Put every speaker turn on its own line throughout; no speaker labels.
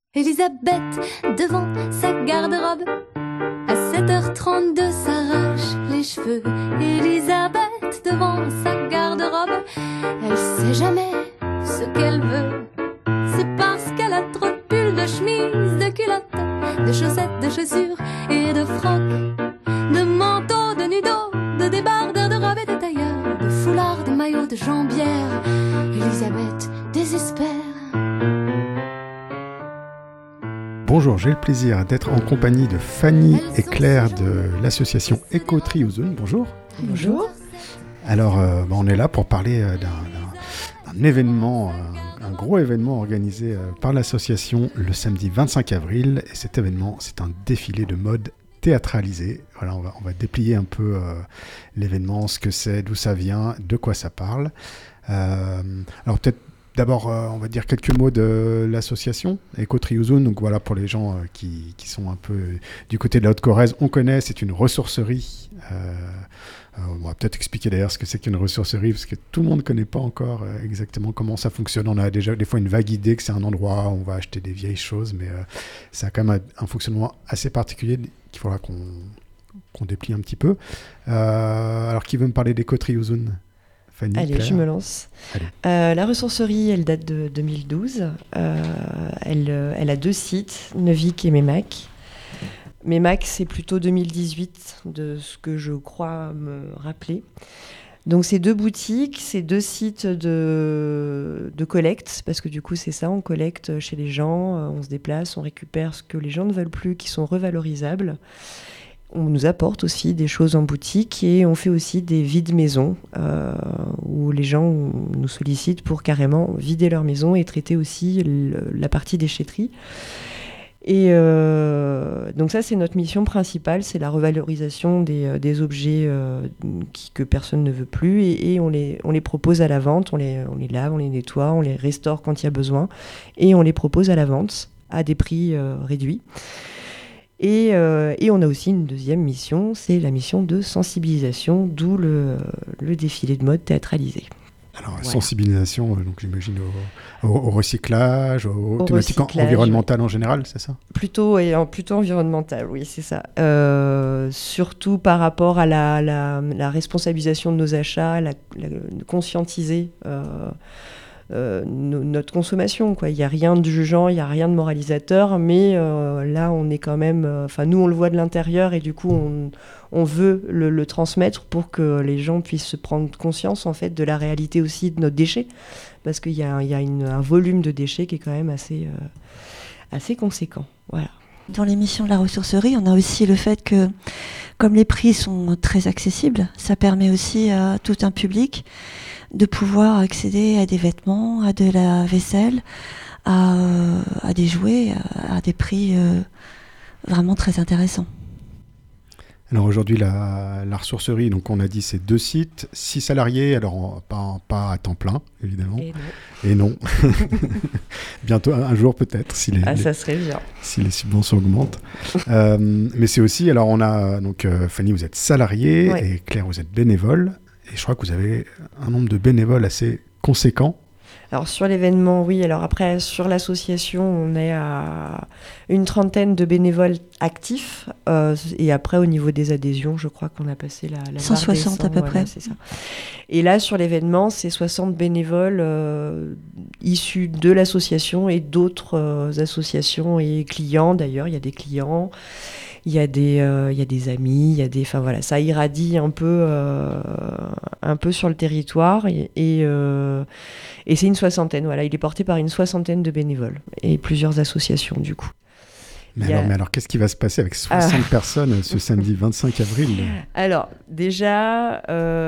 Elisabeth, devant sa garde-robe, à 7h32 s'arrache les cheveux. Elisabeth, devant sa garde-robe, elle sait jamais ce qu'elle veut. C'est parce qu'elle a trop de pulls, de chemises, de culottes, de chaussettes, de chaussures et de frocs, de manteaux, de nudos, de débardeurs, de robes et de tailleurs, de foulards, de maillots, de jambières. Elisabeth désespère.
Bonjour, j'ai le plaisir d'être en compagnie de Fanny et Claire de l'association Éco-Triozone. Bonjour.
Bonjour.
Alors, on est là pour parler d'un événement, un gros événement organisé par l'association le samedi 25 avril. Et cet événement, c'est un défilé de mode théâtralisé. Voilà, on va déplier un peu l'événement, ce que c'est, d'où ça vient, de quoi ça parle. Alors peut-être d'abord, on va dire quelques mots de l'association Éco-Triozone. Donc voilà, pour les gens qui sont un peu du côté de la Haute-Corrèze, on connaît, c'est une ressourcerie. On va peut-être expliquer d'ailleurs ce que c'est qu'une ressourcerie, parce que tout le monde ne connaît pas encore exactement comment ça fonctionne. On a déjà des fois une vague idée que c'est un endroit où on va acheter des vieilles choses, mais ça a quand même un fonctionnement assez particulier qu'il faudra qu'on déplie un petit peu. Alors, qui veut me parler d'Éco-Triozone ? Fanny,
Allez,
Claire.
je me lance. La ressourcerie, elle date de 2012. Elle a 2 sites, Neuvic et Mémac. Mémac, c'est plutôt 2018, de ce que je crois me rappeler. Donc, c'est 2 boutiques, c'est 2 sites de collecte, parce que du coup, c'est ça, on collecte chez les gens, on se déplace, on récupère ce que les gens ne veulent plus, qui sont revalorisables. On nous apporte aussi des choses en boutique et on fait aussi des vides maisons où les gens nous sollicitent pour carrément vider leur maison et traiter aussi la partie déchetterie. Et donc ça, c'est notre mission principale, c'est la revalorisation des objets que personne ne veut plus et on les propose à la vente, on les lave, on les nettoie, on les restaure quand il y a besoin et on les propose à la vente à des prix réduits. Et on a aussi une deuxième mission, c'est la mission de sensibilisation, d'où le défilé de mode théâtralisé.
Alors,
voilà.
Sensibilisation, donc j'imagine au recyclage, aux thématiques environnementales en général, c'est ça ?
Plutôt environnemental, oui, c'est ça. Surtout par rapport à la responsabilisation de nos achats, conscientiser notre consommation, quoi. Il n'y a rien de jugeant, il n'y a rien de moralisateur, mais là on est quand même, nous on le voit de l'intérieur et du coup on veut le transmettre pour que les gens puissent se prendre conscience en fait de la réalité aussi de nos déchets, parce qu'il y a un volume de déchets qui est quand même assez conséquent. Voilà.
Dans l'émission de la ressourcerie, on a aussi le fait que, comme les prix sont très accessibles, ça permet aussi à tout un public de pouvoir accéder à des vêtements, à de la vaisselle, à des jouets, à des prix vraiment très intéressants.
Alors aujourd'hui, la ressourcerie, donc on a dit c'est 2 sites, 6 salariés, alors pas à temps plein, évidemment. Et non. Bientôt, un jour peut-être,
ça serait bien.
Si les subventions augmentent. Mais c'est aussi, alors on a, donc Fanny, vous êtes salariée, ouais. Et Claire, vous êtes bénévole. Et je crois que vous avez un nombre de bénévoles assez conséquent.
Alors sur l'événement, oui. Alors après, sur l'association, on est à une trentaine de bénévoles actifs. Et après, au niveau des adhésions, je crois qu'on a passé la
160 à peu près.
C'est ça. Et là, sur l'événement, c'est 60 bénévoles issus de l'association et d'autres associations et clients. D'ailleurs, il y a des clients. Il y a des amis, ça irradie un peu sur le territoire et c'est une soixantaine. Voilà, il est porté par une soixantaine de bénévoles et plusieurs associations du coup.
Mais alors, qu'est-ce qui va se passer avec 60 personnes ce samedi 25 avril ?
Alors, déjà,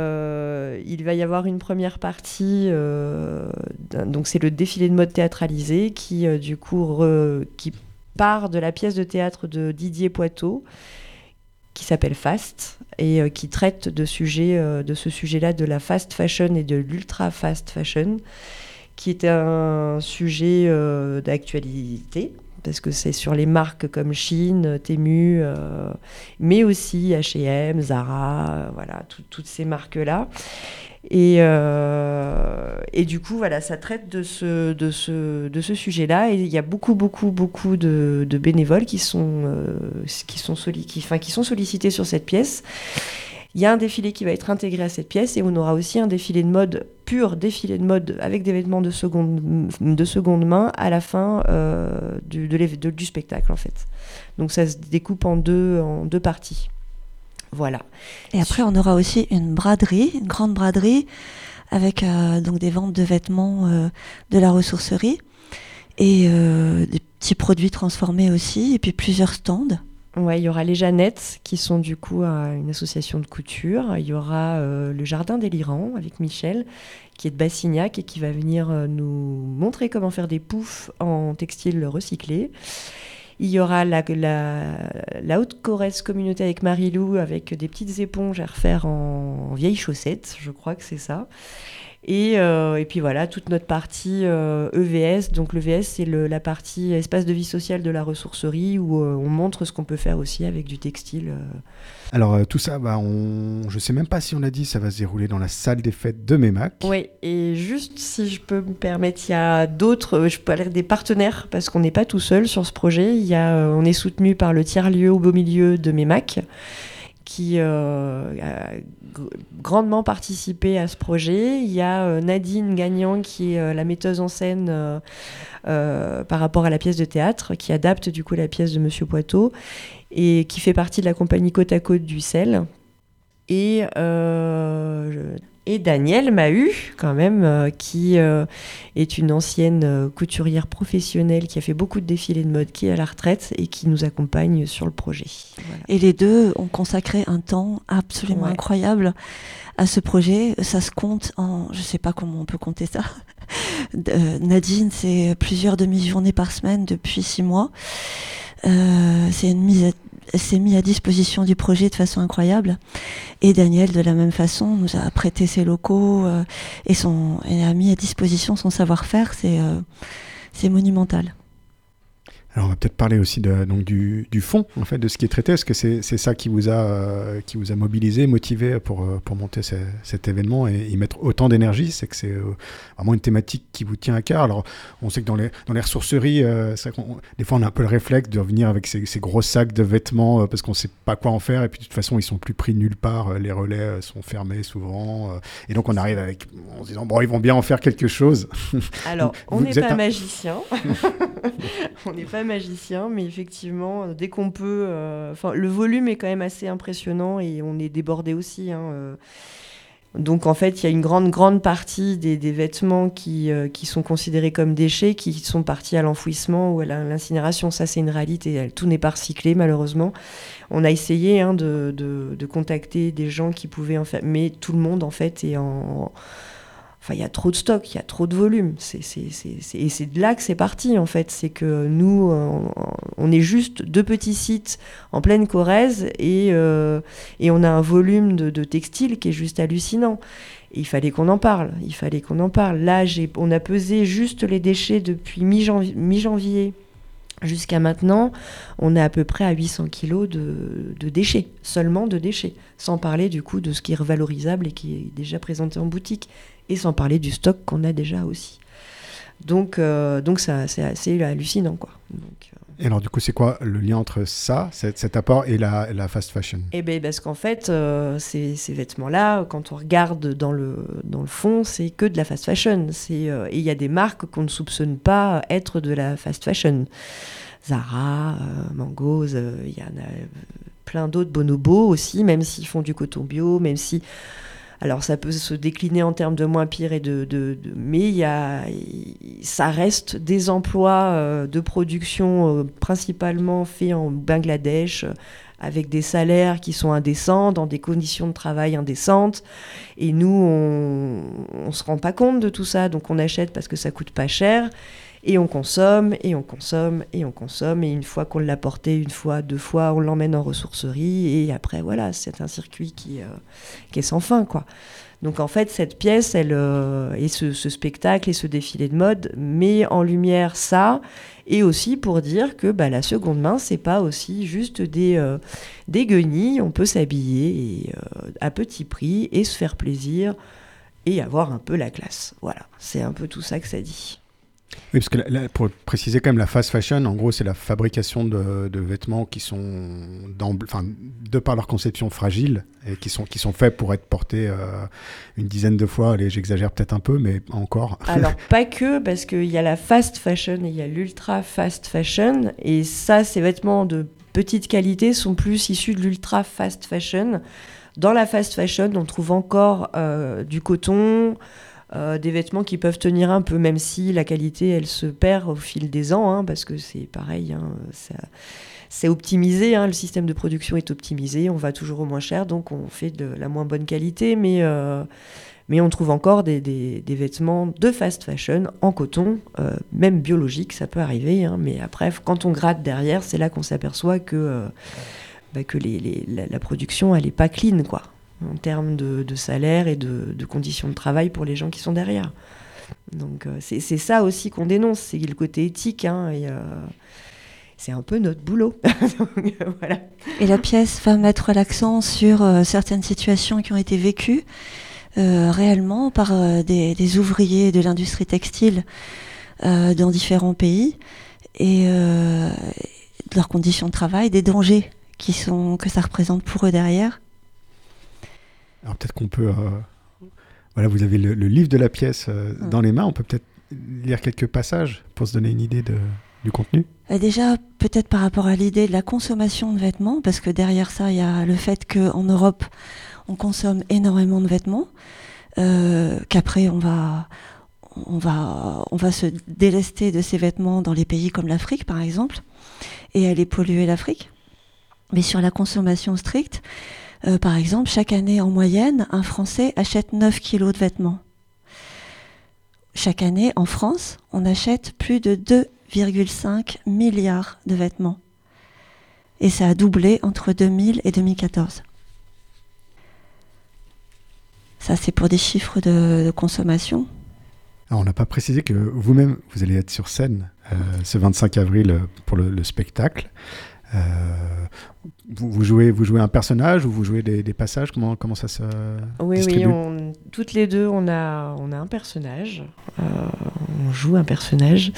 il va y avoir une première partie. Donc, c'est le défilé de mode théâtralisé qui, du coup, qui part de la pièce de théâtre de Didier Poitot qui s'appelle Fast et qui traite de ce sujet-là, de la fast fashion et de l'ultra fast fashion, qui est un sujet d'actualité parce que c'est sur les marques comme Shein, Temu, mais aussi H&M, Zara, voilà, toutes ces marques-là. Et du coup, voilà, ça traite de ce sujet-là. Et il y a beaucoup de bénévoles qui sont sollicités sur cette pièce. Il y a un défilé qui va être intégré à cette pièce et on aura aussi un défilé de mode, pur défilé de mode avec des vêtements de seconde main à la fin du spectacle en fait. Donc ça se découpe en deux parties. Voilà.
Et après on aura aussi une grande braderie avec donc des ventes de vêtements de la ressourcerie et des petits produits transformés aussi et puis plusieurs stands.
Ouais, il y aura les Jeannettes, qui sont du coup une association de couture. Il y aura le Jardin délirant avec Michel, qui est de Bassignac et qui va venir nous montrer comment faire des poufs en textile recyclé. Il y aura la Haute-Corrèze communauté avec Marie-Lou, avec des petites éponges à refaire en vieilles chaussettes, je crois que c'est ça. Et puis voilà, toute notre partie EVS. Donc l'EVS, c'est la partie espace de vie sociale de la ressourcerie où on montre ce qu'on peut faire aussi avec du textile.
Alors tout ça, je ne sais même pas si on l'a dit, ça va se dérouler dans la salle des fêtes de Meymac.
Oui, et juste si je peux me permettre, il y a d'autres, je peux aller des partenaires parce qu'on n'est pas tout seul sur ce projet. On est soutenu par le tiers-lieu au beau milieu de Meymac, qui a grandement participé à ce projet. Il y a Nadine Gagnant, qui est la metteuse en scène par rapport à la pièce de théâtre, qui adapte du coup la pièce de Monsieur Poitot, et qui fait partie de la compagnie Côte à Côte du sel. Et Danielle Mahut, quand même, qui est une ancienne couturière professionnelle qui a fait beaucoup de défilés de mode, qui est à la retraite et qui nous accompagne sur le projet. Voilà.
Et les deux ont consacré un temps absolument incroyable à ce projet. Ça se compte je ne sais pas comment on peut compter ça. Nadine, c'est plusieurs demi-journées par semaine depuis 6 mois. Elle s'est mise à disposition du projet de façon incroyable. Et Daniel, de la même façon, nous a prêté ses locaux et a mis à disposition son savoir-faire. C'est monumental.
Alors on va peut-être parler aussi donc du fond, en fait, de ce qui est traité. Est-ce que c'est ça qui vous a mobilisé, motivé pour monter cet événement et y mettre autant d'énergie? C'est que c'est vraiment une thématique qui vous tient à cœur. Alors on sait que dans les ressourceries, des fois on a un peu le réflexe de revenir avec ces gros sacs de vêtements parce qu'on ne sait pas quoi en faire et puis de toute façon ils sont plus pris nulle part. Les relais sont fermés souvent et donc on arrive en se disant bon, ils vont bien en faire quelque chose.
Alors on n'est pas magicien. On n'est pas magicien, mais effectivement, dès qu'on peut... le volume est quand même assez impressionnant et on est débordé aussi. Donc, en fait, il y a une grande partie des vêtements qui sont considérés comme déchets, qui sont partis à l'enfouissement ou à l'incinération. Ça, c'est une réalité. Tout n'est pas recyclé, malheureusement. On a essayé de contacter des gens qui pouvaient en faire... Mais tout le monde, en fait, est en... Enfin, il y a trop de stock, il y a trop de volume. Et c'est de là que c'est parti, en fait. C'est que nous, on est juste 2 petits sites en pleine Corrèze et on a un volume de textile qui est juste hallucinant. Et il fallait qu'on en parle. Là, on a pesé juste les déchets depuis mi-janvier jusqu'à maintenant. On est à peu près à 800 kilos de déchets, seulement de déchets. Sans parler, du coup, de ce qui est revalorisable et qui est déjà présenté en boutique. Et sans parler du stock qu'on a déjà aussi. Donc ça, c'est assez hallucinant, quoi.
Et alors, du coup, c'est quoi le lien entre ça, cet apport, et la fast fashion ?
Eh bien, parce qu'en fait, ces vêtements-là, quand on regarde dans le fond, c'est que de la fast fashion. Et il y a des marques qu'on ne soupçonne pas être de la fast fashion. Zara, Mango's, il y en a plein d'autres, Bonobo aussi, même s'ils font du coton bio, même si... Alors ça peut se décliner en termes de moins pire mais ça reste des emplois de production principalement faits en Bangladesh avec des salaires qui sont indécents, dans des conditions de travail indécentes. Et nous, on se rend pas compte de tout ça, donc on achète parce que ça coûte pas cher. Et on consomme, et on consomme, et on consomme. Et une fois qu'on l'a porté, 1 fois, 2 fois, on l'emmène en ressourcerie. Et après, voilà, c'est un circuit qui est sans fin, quoi. Donc en fait, cette pièce, et ce spectacle et ce défilé de mode met en lumière ça. Et aussi pour dire que la seconde main, c'est pas aussi juste des guenilles. On peut s'habiller à petit prix et se faire plaisir. et avoir un peu la classe. Voilà, c'est un peu tout ça que ça dit.
Oui, parce que là, pour préciser quand même, la fast fashion, en gros, c'est la fabrication de vêtements qui sont, de par leur conception fragile, et qui sont faits pour être portés une dizaine de fois. Allez, j'exagère peut-être un peu, mais encore.
Alors, pas que, parce qu'il y a la fast fashion et il y a l'ultra fast fashion. Et ça, ces vêtements de petite qualité sont plus issus de l'ultra fast fashion. Dans la fast fashion, on trouve encore du coton, des vêtements qui peuvent tenir un peu, même si la qualité, elle se perd au fil des ans, hein, parce que c'est pareil, hein, c'est optimisé, hein, le système de production est optimisé, on va toujours au moins cher, donc on fait de la moins bonne qualité, mais on trouve encore des vêtements de fast fashion en coton, même biologique, ça peut arriver, hein, mais après, quand on gratte derrière, c'est là qu'on s'aperçoit que la production, elle n'est pas clean, quoi, en termes de salaire et de conditions de travail pour les gens qui sont derrière. Donc c'est ça aussi qu'on dénonce, c'est le côté éthique, hein, et c'est un peu notre boulot. Donc, voilà.
Et la pièce va mettre l'accent sur certaines situations qui ont été vécues réellement par des ouvriers de l'industrie textile dans différents pays, et de leurs conditions de travail, des dangers que ça représente pour eux derrière.
Alors peut-être qu'on peut... Voilà, vous avez le livre de la pièce dans les mains. On peut peut-être lire quelques passages pour se donner une idée du contenu.
Déjà, peut-être par rapport à l'idée de la consommation de vêtements, parce que derrière ça, il y a le fait qu'en Europe, on consomme énormément de vêtements, qu'après, on va se délester de ces vêtements dans les pays comme l'Afrique, par exemple, et aller polluer l'Afrique. Mais sur la consommation stricte, par exemple, chaque année, en moyenne, un Français achète 9 kilos de vêtements. Chaque année, en France, on achète plus de 2,5 milliards de vêtements. Et ça a doublé entre 2000 et 2014. Ça, c'est pour des chiffres de consommation.
Alors, on n'a pas précisé que vous-même, vous allez être sur scène ce 25 avril pour le spectacle. Vous jouez un personnage ou vous jouez des passages, comment ça se distribue ?
Oui, toutes les deux on a un personnage, on joue un personnage,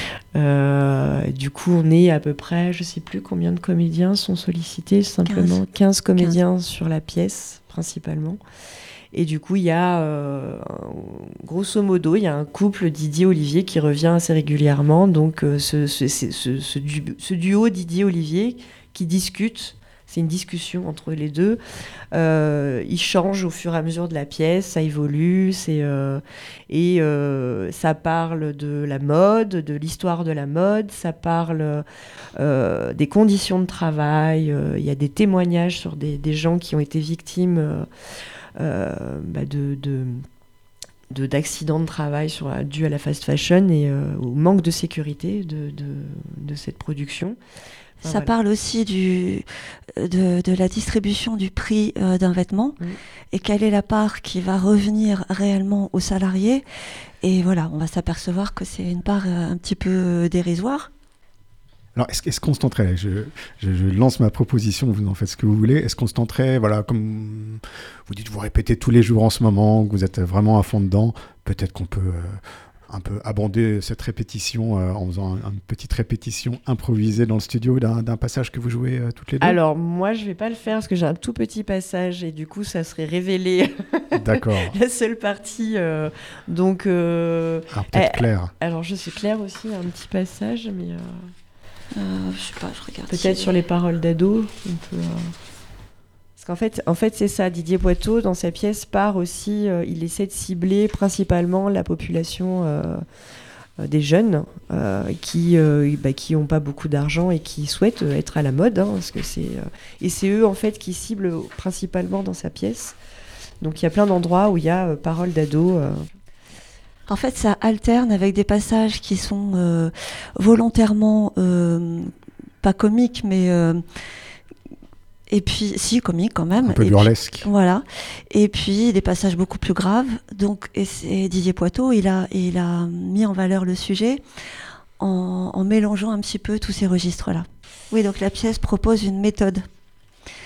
du coup on est à peu près, je sais plus combien de comédiens sont sollicités, simplement 15 comédiens sur la pièce principalement. Et du coup, il y a, grosso modo, il y a un couple Didier-Olivier qui revient assez régulièrement. Donc, ce duo Didier-Olivier qui discute, c'est une discussion entre les deux. Ils changent au fur et à mesure de la pièce, ça évolue. Et ça parle de la mode, de l'histoire de la mode. Ça parle des conditions de travail. Il y a des témoignages sur des gens qui ont été victimes d'accidents de travail dû à la fast fashion et au manque de sécurité de cette production. Enfin,
ça parle aussi de la distribution du prix d'un vêtement et quelle est la part qui va revenir réellement aux salariés. Et voilà, on va s'apercevoir que c'est une part un petit peu dérisoire.
Alors, est-ce qu'on se tenterait, je lance ma proposition, vous en faites ce que vous voulez, est-ce qu'on se tenterait, voilà, comme vous dites, vous répétez tous les jours en ce moment, que vous êtes vraiment à fond dedans, peut-être qu'on peut un peu abonder cette répétition en faisant une petite répétition improvisée dans le studio d'un passage que vous jouez toutes les deux ?
Alors, moi, je ne vais pas le faire parce que j'ai un tout petit passage et du coup, ça serait révélé.
D'accord.
La seule partie. Donc,
alors, peut-être Claire.
Alors, je sais, Claire aussi, un petit passage, mais...
je sais pas, je regarde.
Peut-être sur les paroles d'ado. Parce qu'en fait, c'est ça. Didier Boiteau, dans sa pièce, part aussi. Il essaie de cibler principalement la population des jeunes qui n'ont pas beaucoup d'argent et qui souhaitent être à la mode. Hein, parce que et c'est eux, en fait, qui ciblent principalement dans sa pièce. Donc, il y a plein d'endroits où il y a paroles d'ado.
En fait, ça alterne avec des passages qui sont volontairement pas comiques, mais et puis si comiques quand même.
Un peu burlesque.
Voilà. Et puis des passages beaucoup plus graves. Donc, et c'est Didier Boiteau, il a mis en valeur le sujet en mélangeant un petit peu tous ces registres-là. Oui, donc la pièce propose une méthode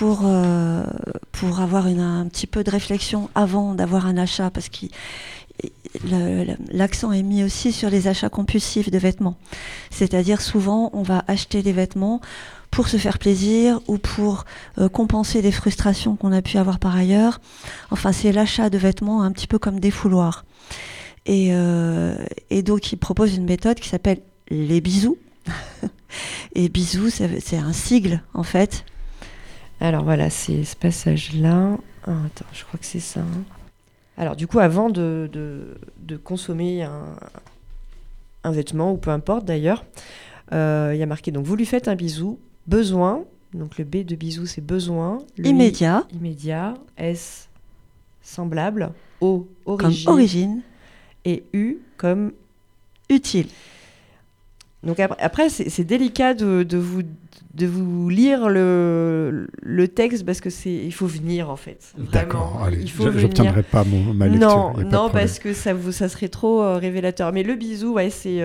pour avoir un petit peu de réflexion avant d'avoir un achat, parce que l'accent est mis aussi sur les achats compulsifs de vêtements. C'est-à-dire souvent on va acheter des vêtements pour se faire plaisir ou pour compenser des frustrations qu'on a pu avoir par ailleurs. Enfin, c'est l'achat de vêtements un petit peu comme des fouloirs. Et donc il propose une méthode qui s'appelle les bisous. Et bisous, c'est un sigle en fait.
Alors voilà, c'est ce passage-là. Attends, je crois que c'est ça. Alors du coup, avant de consommer un vêtement, ou peu importe d'ailleurs, il y a marqué, donc vous lui faites un bisou, besoin, donc le B de bisou c'est besoin.
Immédiat.
Immédiat, S semblable, O origine,
comme origine,
et U comme
utile.
Donc après c'est délicat de vous lire le texte, parce que il faut venir en fait.
D'accord, allez,
il faut
j'obtiendrai pas ma lecture.
Non, parce que ça serait trop révélateur. Mais le bisou, ouais, c'est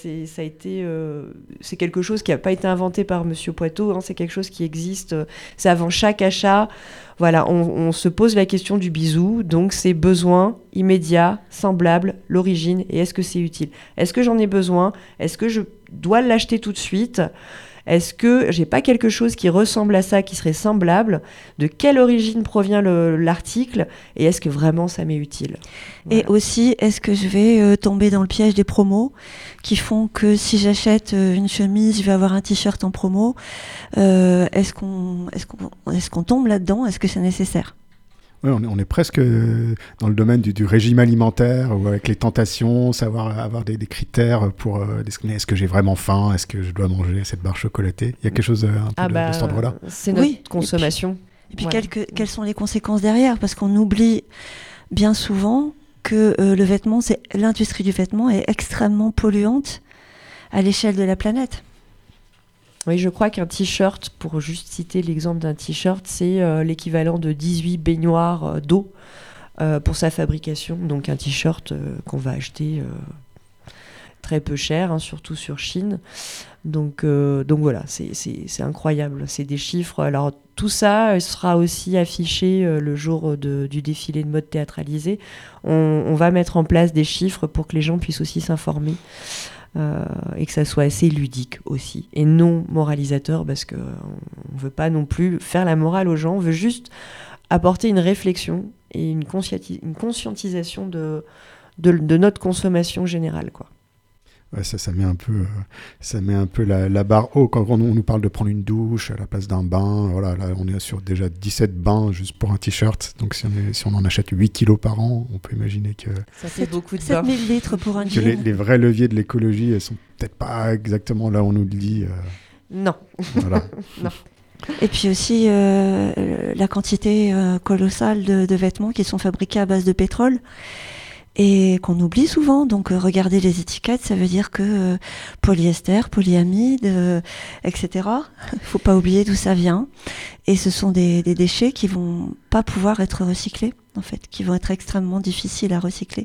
quelque chose qui n'a pas été inventé par Monsieur Poitot, hein, c'est quelque chose qui existe. C'est avant chaque achat. Voilà, on se pose la question du bisou, donc c'est besoin, immédiat, semblable, l'origine, et est-ce que c'est utile ? Est-ce que j'en ai besoin ? Est-ce que je dois l'acheter tout de suite ? Est-ce que j'ai pas quelque chose qui ressemble à ça, qui serait semblable ? De quelle origine provient l'article ? Et est-ce que vraiment ça m'est utile ? Voilà.
Et aussi, est-ce que je vais tomber dans le piège des promos qui font que si j'achète une chemise, je vais avoir un t-shirt en promo ? Est-ce qu'on tombe là-dedans ? Est-ce que c'est nécessaire ?
Oui, on est presque dans le domaine du régime alimentaire, ou avec les tentations, savoir avoir des critères pour est-ce que j'ai vraiment faim, est-ce que je dois manger cette barre chocolatée. Il y a quelque chose un peu de cet ordre-là.
C'est notre consommation.
Et puis quelles sont les conséquences derrière ? Parce qu'on oublie bien souvent que l'industrie du vêtement est extrêmement polluante à l'échelle de la planète.
Oui, je crois qu'un t-shirt, pour juste citer l'exemple d'un t-shirt, c'est l'équivalent de 18 baignoires d'eau pour sa fabrication. Donc un t-shirt qu'on va acheter très peu cher, hein, surtout sur Chine. Donc voilà, c'est incroyable. C'est des chiffres. Alors tout ça sera aussi affiché le jour du défilé de mode théâtralisé. On va mettre en place des chiffres pour que les gens puissent aussi s'informer. Et que ça soit assez ludique aussi, et non moralisateur, parce qu'on ne veut pas non plus faire la morale aux gens, on veut juste apporter une réflexion et une conscientisation de notre consommation générale, quoi.
Ouais, ça met un peu la barre haut quand on nous parle de prendre une douche à la place d'un bain. Voilà, là on est sur déjà 17 bains juste pour un t-shirt. Donc si on en achète 8 kilos par an, on peut imaginer que
ça fait beaucoup de
7000 litres pour un jean.
Les vrais leviers de l'écologie, elles sont peut-être pas exactement là où on nous le dit.
Non.
Voilà.
Non.
Et puis aussi la quantité colossale de vêtements qui sont fabriqués à base de pétrole. Et qu'on oublie souvent. Donc regarder les étiquettes, ça veut dire que polyester, polyamide, etc. Il faut pas oublier d'où ça vient. Et ce sont des déchets qui vont pas pouvoir être recyclés, en fait, qui vont être extrêmement difficiles à recycler.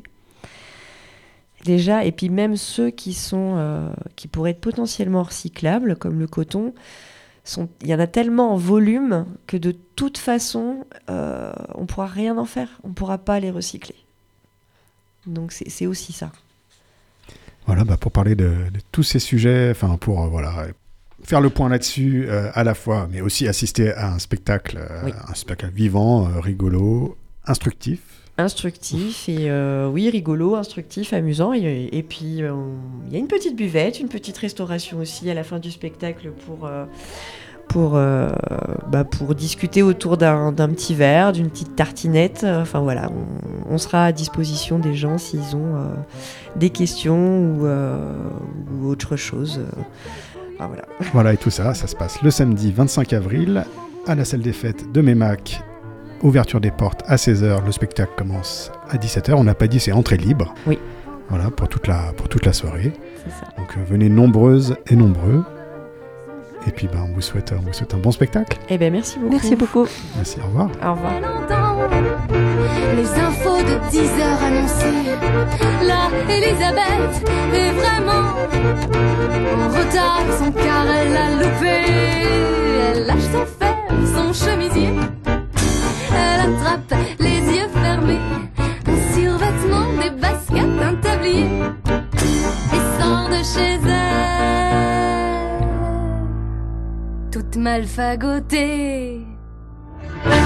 Déjà, et puis même ceux qui pourraient être potentiellement recyclables, comme le coton, il y en a tellement en volume que de toute façon, on pourra rien en faire. On pourra pas les recycler. Donc c'est aussi ça. Voilà,
pour parler de tous ces sujets, pour faire le point là-dessus à la fois, mais aussi assister à un spectacle vivant, rigolo, instructif.
Instructif et rigolo, instructif, amusant. Et puis il y a une petite buvette, une petite restauration aussi à la fin du spectacle pour discuter autour d'un petit verre, d'une petite tartinette. Enfin voilà, on sera à disposition des gens s'ils ont des questions ou autre chose. Voilà.
Voilà, et tout ça se passe le samedi 25 avril à la salle des fêtes de Mémac. Ouverture des portes à 16h, le spectacle commence à 17h. On n'a pas dit, c'est entrée libre.
Oui.
Voilà, pour toute la soirée.
C'est ça.
Donc venez nombreuses et nombreux. Et puis on vous souhaite un bon spectacle.
Eh bien, merci beaucoup.
Merci beaucoup.
Merci, au revoir.
Au revoir.
Les infos de 10h annoncées. Là, Elisabeth est vraiment en retard, son car elle a loupé. Elle lâche son fer, son chemisier. toute mal fagotée.